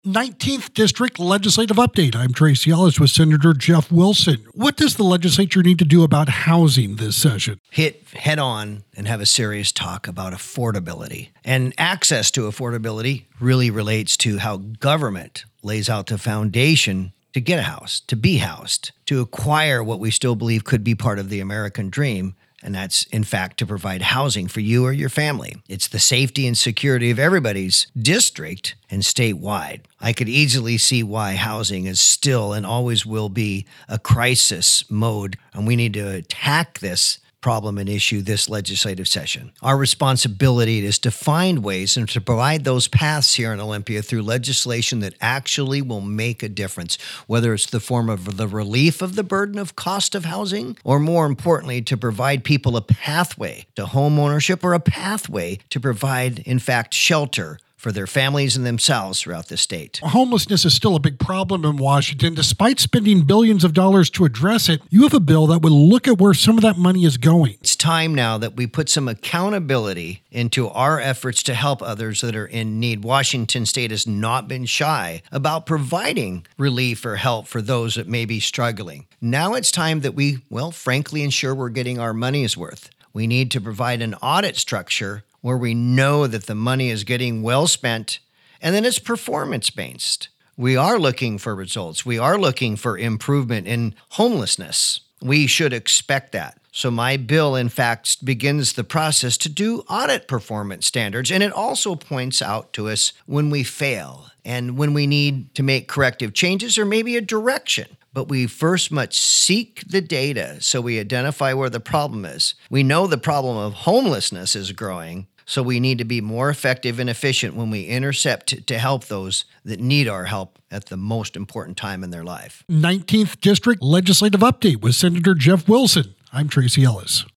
19th District Legislative Update. I'm Tracy Ellis with Senator Jeff Wilson. What does the legislature need to do about housing this session? Hit head on and have a serious talk about affordability. And access to affordability really relates to how government lays out the foundation to get a house, to be housed, to acquire what we still believe could be part of the American dream. And that's, in fact, to provide housing for you or your family. It's the safety and security of everybody's district and statewide. I could easily see why housing is still and always will be a crisis mode, and we need to attack this problem and issue this legislative session. Our responsibility is to find ways and to provide those paths here in Olympia through legislation that actually will make a difference, whether it's the form of the relief of the burden of cost of housing, or more importantly, to provide people a pathway to home ownership or a pathway to provide, in fact, shelter for their families and themselves throughout the state. Homelessness is still a big problem in Washington. Despite spending billions of dollars to address it, you have a bill that would look at where some of that money is going. It's time now that we put some accountability into our efforts to help others that are in need. Washington State has not been shy about providing relief or help for those that may be struggling. Now it's time that we, frankly, ensure we're getting our money's worth. We need to provide an audit structure where we know that the money is getting well spent, and then it's performance-based. We are looking for results. We are looking for improvement in homelessness. We should expect that. So my bill, in fact, begins the process to do audit performance standards, and it also points out to us when we fail and when we need to make corrective changes or maybe a direction. But we first must seek the data so we identify where the problem is. We know the problem of homelessness is growing, so we need to be more effective and efficient when we intercept to help those that need our help at the most important time in their life. 19th District Legislative Update with Senator Jeff Wilson. I'm Tracy Ellis.